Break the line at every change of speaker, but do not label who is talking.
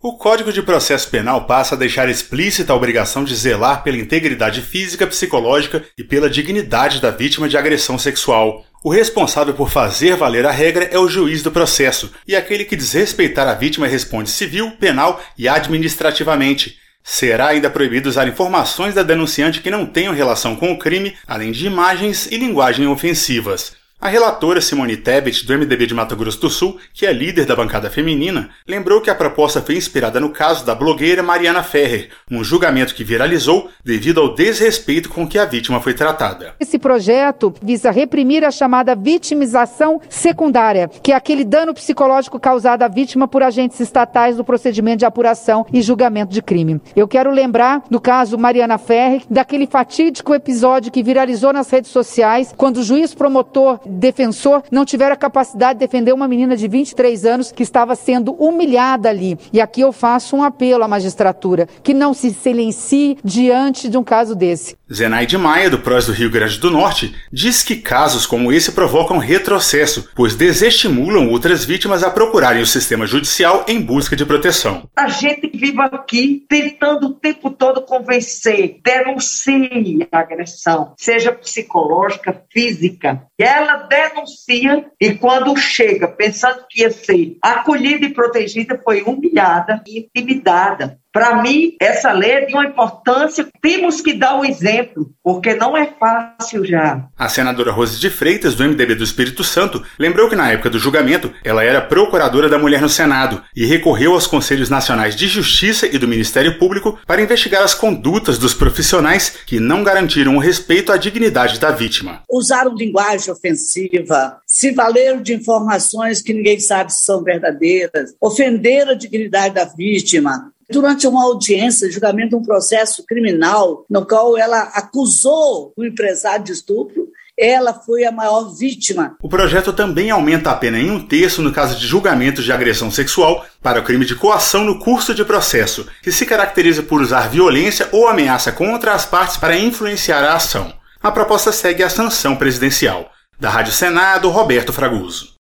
O Código de Processo Penal passa a deixar explícita a obrigação de zelar pela integridade física, psicológica e pela dignidade da vítima de agressão sexual. O responsável por fazer valer a regra é o juiz do processo, e aquele que desrespeitar a vítima responde civil, penal e administrativamente. Será ainda proibido usar informações da denunciante que não tenham relação com o crime, além de imagens e linguagem ofensivas. A relatora Simone Tebet, do MDB de Mato Grosso do Sul, que é líder da bancada feminina, lembrou que a proposta foi inspirada no caso da blogueira Mariana Ferrer, um julgamento que viralizou devido ao desrespeito com que a vítima foi tratada.
Esse projeto visa reprimir a chamada vitimização secundária, que é aquele dano psicológico causado à vítima por agentes estatais no procedimento de apuração e julgamento de crime. Eu quero lembrar, no caso Mariana Ferrer, daquele fatídico episódio que viralizou nas redes sociais, quando o juiz promotor defensor não tiver a capacidade de defender uma menina de 23 anos que estava sendo humilhada ali. E aqui eu faço um apelo à magistratura, que não se silencie diante de um caso desse.
Zenaide Maia, do PROS do Rio Grande do Norte, diz que casos como esse provocam retrocesso, pois desestimulam outras vítimas a procurarem o sistema judicial em busca de proteção.
A gente vive aqui tentando o tempo todo convencer, denuncie a agressão, seja psicológica, física. Ela denuncia e quando chega pensando que ia ser acolhida e protegida, foi humilhada e intimidada. Para mim, essa lei é de uma importância, temos que dar o exemplo, porque não é fácil já.
A senadora Rose de Freitas, do MDB do Espírito Santo, lembrou que na época do julgamento, ela era procuradora da mulher no Senado e recorreu aos Conselhos Nacionais de Justiça e do Ministério Público para investigar as condutas dos profissionais que não garantiram o respeito à dignidade da vítima.
Usaram linguagem ofensiva, se valeram de informações que ninguém sabe se são verdadeiras, ofenderam a dignidade da vítima. Durante uma audiência, julgamento de um processo criminal, no qual ela acusou o empresário de estupro, ela foi a maior vítima.
O projeto também aumenta a pena em 1/3 no caso de julgamentos de agressão sexual para o crime de coação no curso de processo, que se caracteriza por usar violência ou ameaça contra as partes para influenciar a ação. A proposta segue a sanção presidencial. Da Rádio Senado, Roberto Fraguso.